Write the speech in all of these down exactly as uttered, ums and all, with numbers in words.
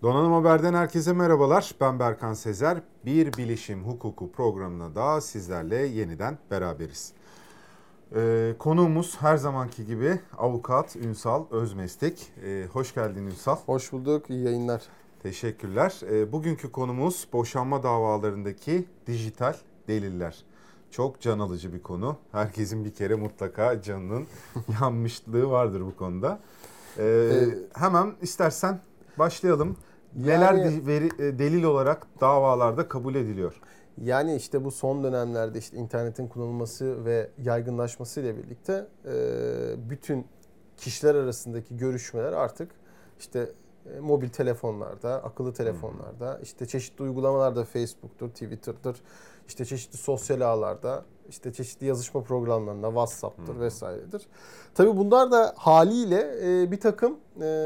Donanım Haber'den herkese merhabalar. Ben Berkan Sezer. Bir Bilişim Hukuku programına da sizlerle yeniden beraberiz. Ee, konuğumuz her zamanki gibi avukat Ünsal Özmestik. Ee, hoş geldin Ünsal. Hoş bulduk, iyi yayınlar. Teşekkürler. Ee, bugünkü konumuz boşanma davalarındaki dijital deliller. Çok can alıcı bir konu. Herkesin bir kere mutlaka canının yanmışlığı vardır bu konuda. Ee, ee, hemen istersen başlayalım. Neler yani, veri, delil olarak davalarda kabul ediliyor? Yani işte bu son dönemlerde işte internetin kullanılması ve yaygınlaşması ile birlikte bütün kişiler arasındaki görüşmeler artık işte mobil telefonlarda, akıllı telefonlarda, işte çeşitli uygulamalarda Facebook'tur, Twitter'dır, işte çeşitli sosyal ağlarda, işte çeşitli yazışma programlarında WhatsApp'tır vesairedir. Tabii bunlar da haliyle bir takım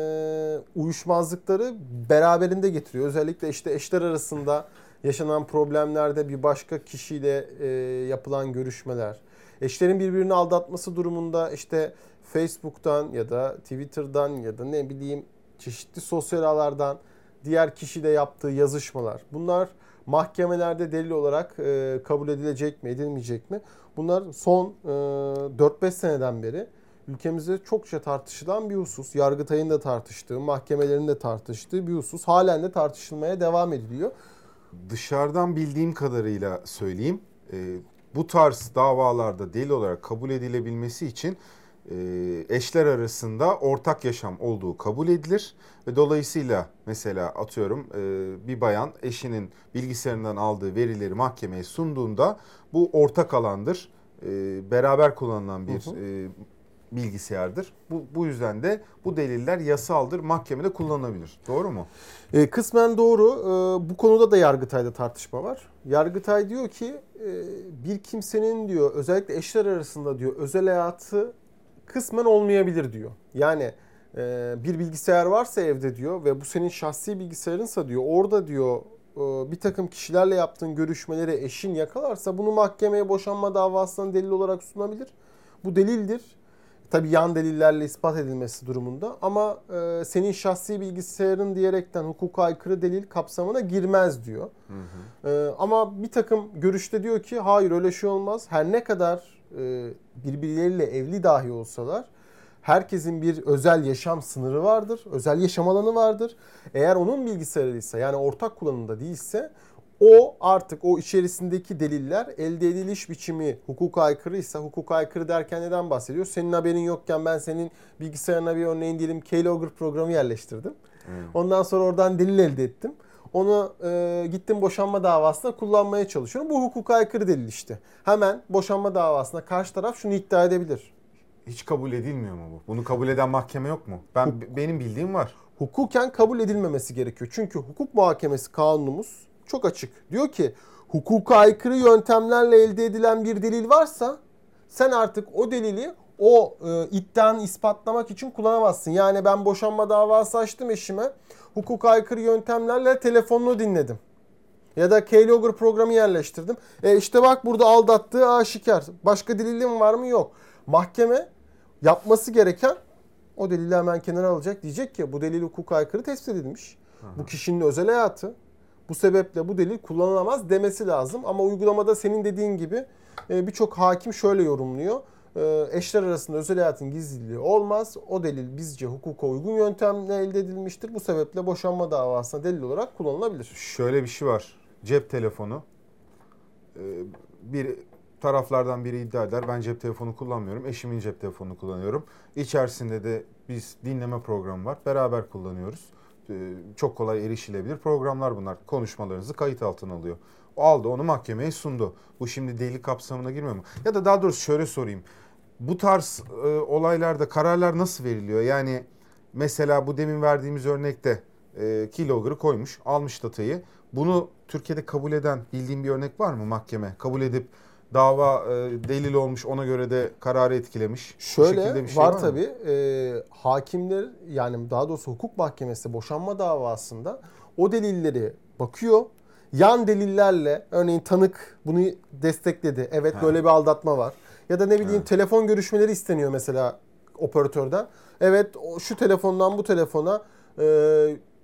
uyuşmazlıkları beraberinde getiriyor. Özellikle işte eşler arasında yaşanan problemlerde bir başka kişiyle yapılan görüşmeler, eşlerin birbirini aldatması durumunda işte Facebook'tan ya da Twitter'dan ya da ne bileyim çeşitli sosyal ağlardan diğer kişiyle yaptığı yazışmalar. Bunlar mahkemelerde delil olarak e, kabul edilecek mi, edilmeyecek mi? Bunlar son e, dört beş seneden beri ülkemizde çokça tartışılan bir husus. Yargıtay'ın da tartıştığı, mahkemelerin de tartıştığı bir husus. Halen de tartışılmaya devam ediliyor. Dışarıdan bildiğim kadarıyla söyleyeyim. E, bu tarz davalarda delil olarak kabul edilebilmesi için eşler arasında ortak yaşam olduğu kabul edilir ve dolayısıyla mesela atıyorum bir bayan eşinin bilgisayarından aldığı verileri mahkemeye sunduğunda bu ortak alandır, beraber kullanılan bir hı hı. bilgisayardır. Bu, bu yüzden de bu deliller yasaldır, mahkemede kullanılabilir. Doğru mu? E, kısmen doğru. E, bu konuda da Yargıtay'da tartışma var. Yargıtay diyor ki e, bir kimsenin diyor özellikle eşler arasında diyor özel hayatı kısmen olmayabilir diyor. Yani e, bir bilgisayar varsa evde diyor ve bu senin şahsi bilgisayarınsa diyor orada diyor e, bir takım kişilerle yaptığın görüşmeleri eşin yakalarsa bunu mahkemeye boşanma davasından delil olarak sunabilir. Bu delildir. Tabii yan delillerle ispat edilmesi durumunda ama e, senin şahsi bilgisayarın diyerekten hukuka aykırı delil kapsamına girmez diyor. Hı hı. E, ama bir takım görüşte diyor ki hayır öyle şey olmaz. Her ne kadar e, birbirleriyle evli dahi olsalar herkesin bir özel yaşam sınırı vardır. Özel yaşam alanı vardır. Eğer onun bilgisayarıysa yani ortak kullanımda değilse o artık o içerisindeki deliller elde ediliş biçimi hukuka aykırıysa, hukuka aykırı derken neden bahsediyor? Senin haberin yokken ben senin bilgisayarına bir örneğin diyelim Keylogger programı yerleştirdim. Hmm. Ondan sonra oradan delil elde ettim. Onu e, gittim boşanma davasında kullanmaya çalışıyorum. Bu hukuka aykırı delil işte. Hemen boşanma davasında karşı taraf şunu iddia edebilir. Hiç kabul edilmiyor mu bu? Bunu kabul eden mahkeme yok mu? Ben Huk- benim bildiğim var. Hukuken kabul edilmemesi gerekiyor. Çünkü hukuk muhakemesi kanunumuz çok açık. Diyor ki hukuka aykırı yöntemlerle elde edilen bir delil varsa sen artık o delili o e, iddianı ispatlamak için kullanamazsın. Yani ben boşanma davası açtım eşime. Hukuka aykırı yöntemlerle telefonunu dinledim. Ya da Keylogger programı yerleştirdim. E işte bak burada aldattığı aşikar. Başka delilin var mı? Yok. Mahkeme yapması gereken o delili hemen kenara alacak. Diyecek ki bu delil hukuka aykırı tespit edilmiş. Aha. Bu kişinin özel hayatı. Bu sebeple bu delil kullanılamaz demesi lazım. Ama uygulamada senin dediğin gibi birçok hakim şöyle yorumluyor. Eşler arasında özel hayatın gizliliği olmaz. O delil bizce hukuka uygun yöntemle elde edilmiştir. Bu sebeple boşanma davasına delil olarak kullanılabilir. Şöyle bir şey var. Cep telefonu. Bir taraflardan biri iddia eder. Ben cep telefonu kullanmıyorum. Eşimin cep telefonunu kullanıyorum. İçerisinde de biz dinleme programı var. Beraber kullanıyoruz. Çok kolay erişilebilir programlar bunlar. Konuşmalarınızı kayıt altına alıyor. O aldı onu mahkemeye sundu. Bu şimdi delil kapsamına girmiyor mu? Ya da daha doğrusu şöyle sorayım. Bu tarz e, olaylarda kararlar nasıl veriliyor? Yani mesela bu demin verdiğimiz örnekte e, Keylogger'ı koymuş, almış datayı. Bunu Türkiye'de kabul eden bildiğin bir örnek var mı mahkeme? Kabul edip dava e, delil olmuş, ona göre de kararı etkilemiş. Şöyle bir şey var, var tabii. E, hakimler yani daha doğrusu hukuk mahkemesi boşanma davasında o delilleri bakıyor. Yan delillerle örneğin tanık bunu destekledi. Evet ha. Böyle bir aldatma var. Ya da ne bileyim ha. telefon görüşmeleri isteniyor mesela operatörden. Evet şu telefondan bu telefona e,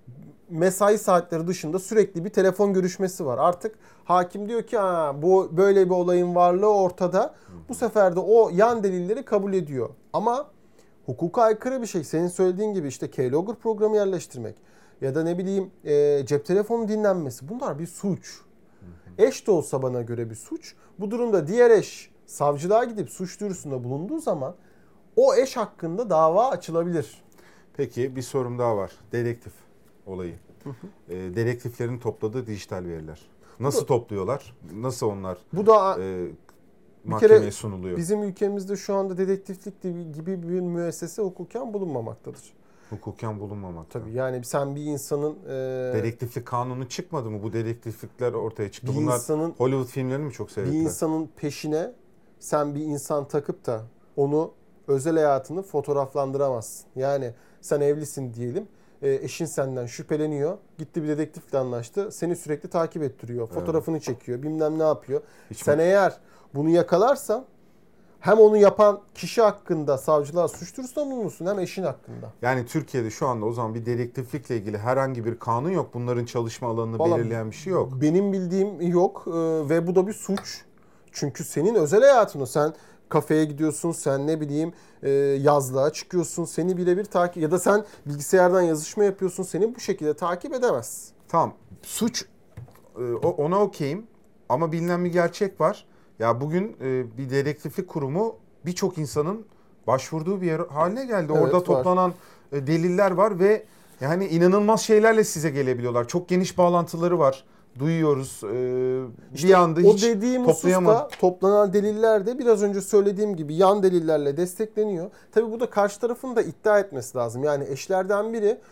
mesai saatleri dışında sürekli bir telefon görüşmesi var. Artık hakim diyor ki ha, bu böyle bir olayın varlığı ortada. Bu sefer de o yan delilleri kabul ediyor. Ama hukuka aykırı bir şey. Senin söylediğin gibi işte keylogger programı yerleştirmek ya da ne bileyim e, cep telefonu dinlenmesi. Bunlar bir suç. Eş de olsa bana göre bir suç. Bu durumda diğer eş savcılığa gidip suç duyurusunda bulunduğu zaman o eş hakkında dava açılabilir. Peki bir sorum daha var. Dedektif olayı. E, dedektiflerin topladığı dijital veriler. Nasıl Bu, topluyorlar? Nasıl onlar bu da e, bir mahkemeye kere sunuluyor? bizim ülkemizde şu anda dedektiflik gibi bir müessese hukuken bulunmamaktadır. Hukuken bulunmamakta. Tabii yani sen bir insanın e, dedektiflik kanunu çıkmadı mı? Bu dedektiflikler ortaya çıktı. bir Bunlar insanın Hollywood filmlerini mi çok bir seyrettiler? insanın peşine sen bir insan takıp da onu özel hayatını fotoğraflandıramazsın. Yani sen evlisin diyelim. Eşin senden şüpheleniyor. Gitti bir dedektifle anlaştı. Seni sürekli takip ettiriyor. Fotoğrafını evet. çekiyor. Bilmem ne yapıyor. Hiç sen mi? Eğer bunu yakalarsan hem onu yapan kişi hakkında savcılığa suç duyurusunda bulunursun hem eşin hakkında. Yani Türkiye'de şu anda o zaman bir dedektiflikle ilgili herhangi bir kanun yok. Bunların çalışma alanını Vallahi belirleyen bir şey yok. Benim bildiğim yok ve bu da bir suç. Çünkü senin özel hayatın. Sen kafeye gidiyorsun, sen ne bileyim yazlığa çıkıyorsun, seni birebir takip ya da sen bilgisayardan yazışma yapıyorsun, seni bu şekilde takip edemez. Tamam, suç ona okeyim ama bilinen bir gerçek var. Ya bugün bir dedektiflik kurumu birçok insanın başvurduğu bir yer haline geldi. Evet, orada var. Toplanan deliller var ve yani inanılmaz şeylerle size gelebiliyorlar. Çok geniş bağlantıları var. Duyuyoruz. Ee, işte bir anda hiç o dediğim hususta toplanan deliller de biraz önce söylediğim gibi yan delillerle destekleniyor. Tabii bu da karşı tarafın da iddia etmesi lazım. Yani eşlerden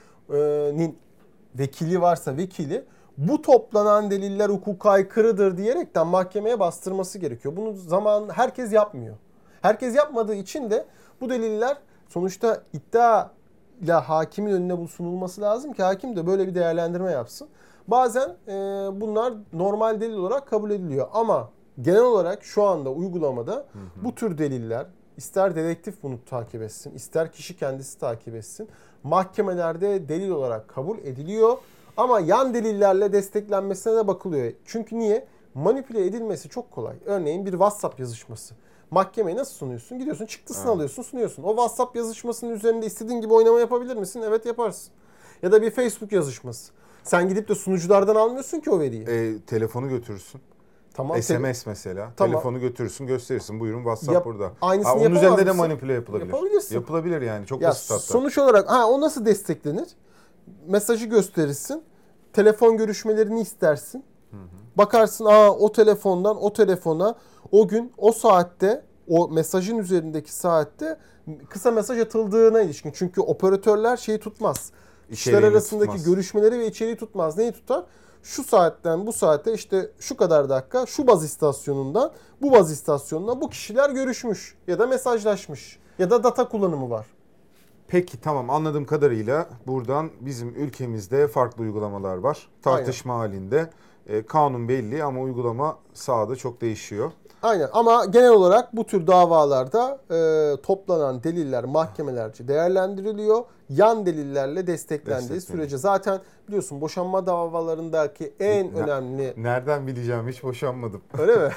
birinin vekili varsa vekili bu toplanan deliller hukuka aykırıdır diyerekten mahkemeye bastırması gerekiyor. Bunu zaman herkes yapmıyor. Herkes yapmadığı için de bu deliller sonuçta iddia ile hakimin önüne sunulması lazım ki hakim de böyle bir değerlendirme yapsın. Bazen e, bunlar normal delil olarak kabul ediliyor ama genel olarak şu anda uygulamada hı hı. bu tür deliller ister dedektif bunu takip etsin, ister kişi kendisi takip etsin. Mahkemelerde delil olarak kabul ediliyor ama yan delillerle desteklenmesine de bakılıyor. Çünkü niye? Manipüle edilmesi çok kolay. Örneğin bir WhatsApp yazışması. Mahkemeye nasıl sunuyorsun? Gidiyorsun çıktısını evet. alıyorsun sunuyorsun. O WhatsApp yazışmasının üzerinde istediğin gibi oynama yapabilir misin? Evet yaparsın. Ya da bir Facebook yazışması. Sen gidip de sunuculardan almıyorsun ki o veriyi. E, telefonu götürürsün. Tamam. S M S mesela. Tamam. Telefonu götürürsün gösterirsin. Buyurun WhatsApp Yap, burada. Aynısını ha, onun üzerinde de manipüle yapılabilir. Yapabilirsin. Yapılabilir yani. Çok ya basit hatta. Sonuç olarak ha, o nasıl desteklenir? Mesajı gösterirsin. Telefon görüşmelerini istersin. Hı hı. Bakarsın aa o telefondan o telefona o gün o saatte o mesajın üzerindeki saatte kısa mesaj atıldığına ilişkin. Çünkü operatörler şeyi tutmaz. İşler arasındaki tutmaz. Görüşmeleri ve içeriği tutmaz. Neyi tutar? Şu saatten bu saate işte şu kadar dakika şu baz istasyonundan bu baz istasyonuna bu kişiler görüşmüş ya da mesajlaşmış ya da data kullanımı var. Peki tamam anladığım kadarıyla buradan bizim ülkemizde farklı uygulamalar var. Tartışma Aynen. halinde. E, kanun belli ama uygulama sahada çok değişiyor. Aynen ama genel olarak bu tür davalarda e, toplanan deliller mahkemelerce değerlendiriliyor. Yan delillerle desteklendiği sürece zaten biliyorsun boşanma davalarındaki en ne, önemli... Nereden bileceğim hiç boşanmadım. Öyle mi?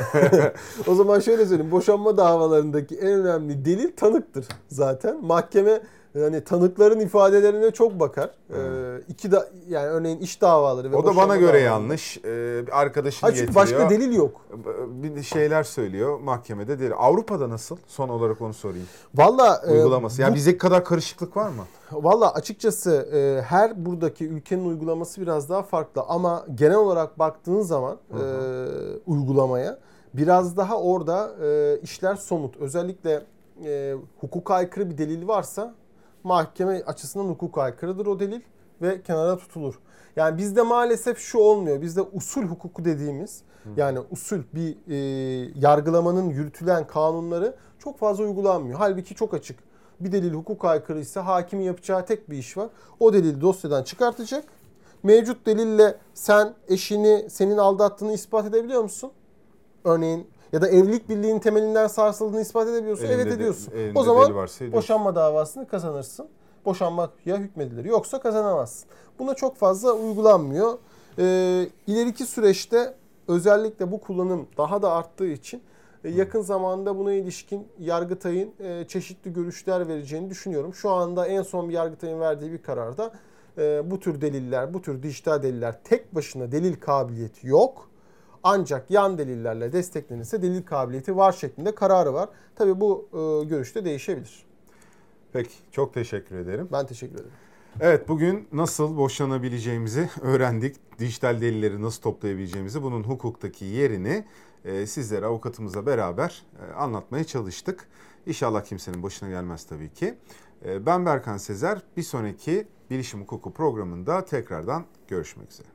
O zaman şöyle söyleyeyim boşanma davalarındaki en önemli delil tanıktır zaten. Mahkeme yani tanıkların ifadelerine çok bakar. Hmm. Ee, iki da yani örneğin iş davaları ve o da bana göre davaları. Yanlış. Ee, arkadaşını Açık getiriyor. Başka delil yok. Bir şeyler söylüyor mahkemede delil. Avrupa'da nasıl? Son olarak onu sorayım. Valla uygulaması. E, yani bizdeki kadar karışıklık var mı? Valla açıkçası e, her buradaki ülkenin uygulaması biraz daha farklı ama genel olarak baktığın zaman e, uygulamaya biraz daha orada e, işler somut. Özellikle e, hukuka aykırı bir delil varsa mahkeme açısından hukuka aykırıdır o delil ve kenara tutulur. Yani bizde maalesef şu olmuyor. Bizde usul hukuku dediğimiz Hı. yani usul bir e, yargılamanın yürütülen kanunları çok fazla uygulanmıyor. Halbuki çok açık. Bir delil hukuka aykırıysa hakimin yapacağı tek bir iş var. O delili dosyadan çıkartacak. Mevcut delille sen eşini senin aldattığını ispat edebiliyor musun? Örneğin ya da evlilik birliğinin temelinden sarsıldığını ispat edebiliyorsun. Elinde evet ediyorsun. De, o zaman boşanma davasını kazanırsın. boşanmaya hükmedilir. Yoksa kazanamazsın. Buna çok fazla uygulanmıyor. E, ileriki süreçte özellikle bu kullanım daha da arttığı için e, yakın zamanda buna ilişkin Yargıtay'ın e, çeşitli görüşler vereceğini düşünüyorum. Şu anda en son bir Yargıtay'ın verdiği bir kararda e, bu tür deliller, bu tür dijital deliller tek başına delil kabiliyeti yok. Ancak yan delillerle desteklenirse delil kabiliyeti var şeklinde kararı var. Tabii bu e, görüşte değişebilir. Peki, çok teşekkür ederim. Ben teşekkür ederim. Evet, bugün nasıl boşanabileceğimizi öğrendik. Dijital delilleri nasıl toplayabileceğimizi, bunun hukuktaki yerini e, sizlere avukatımızla beraber e, anlatmaya çalıştık. İnşallah kimsenin başına gelmez tabii ki. E, ben Berkan Sezer. Bir sonraki Bilişim Hukuku programında tekrardan görüşmek üzere.